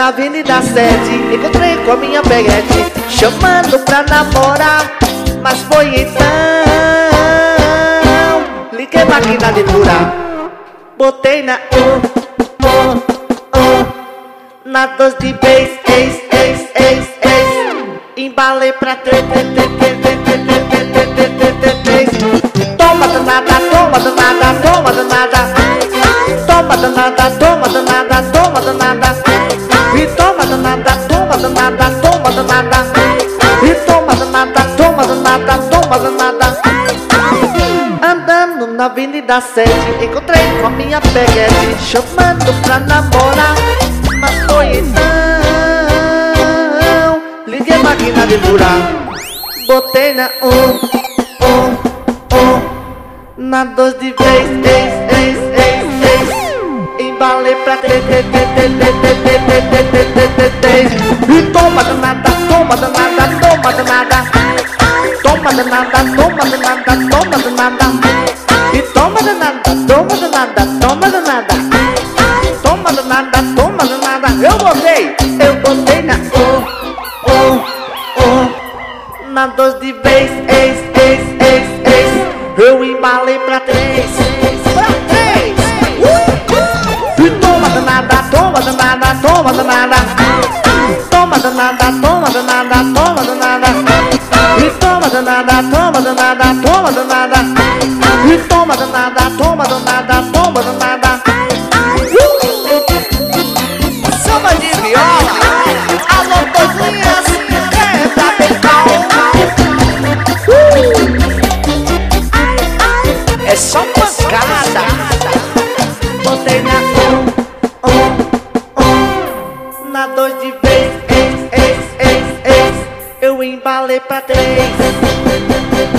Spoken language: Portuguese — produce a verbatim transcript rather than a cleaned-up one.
na Avenida sete, encontrei com a minha peguete, chamando pra namorar. Mas foi então, liguei máquina de furar, botei na um, um, um, na dois de vez, ex, ex, ex, ex, embalei pra três, três, três, três, três, três, três, três, três, três. Toma danada, toma danada, toma danada, toma danada, toma danada, toma danada, e toma danada, toma danada, toma danada, e toma danada, toma danada, toma danada. Andando na Avenida sete, encontrei com a minha peguete, chamando pra namorar. Mas foi então, liguei máquina de furar, botei na um, um, um, na dois de vez, ex, ex, ex, ex, embalei pra três, três, três, três, três, três, três, três, três, três, três. E toma danada, toma danada, toma danada, toma danada, toma danada, toma danada, e toma danada, toma danada, toma danada, toma danada, toma danada. Eu botei, eu botei na um, um, um, na dois de vez, ex, ex, ex, ex, eu embalei pra três, pra três. E toma danada, toma danada, toma danada, toma danada, toma danada, toma danada, e toma danada, toma danada, toma danada, e toma danada, toma danada, toma danada. Samba de viola, alô pozinhas, canta bem calma. É só pancada. Botei na um, um, um, na dois de vez, ex, ex, ex, ex, eu embalei pra três.